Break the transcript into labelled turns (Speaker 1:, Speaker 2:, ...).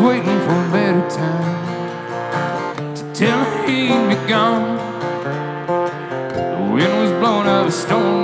Speaker 1: waiting for a better time to tell her he'd be gone. The wind was blowing up a storm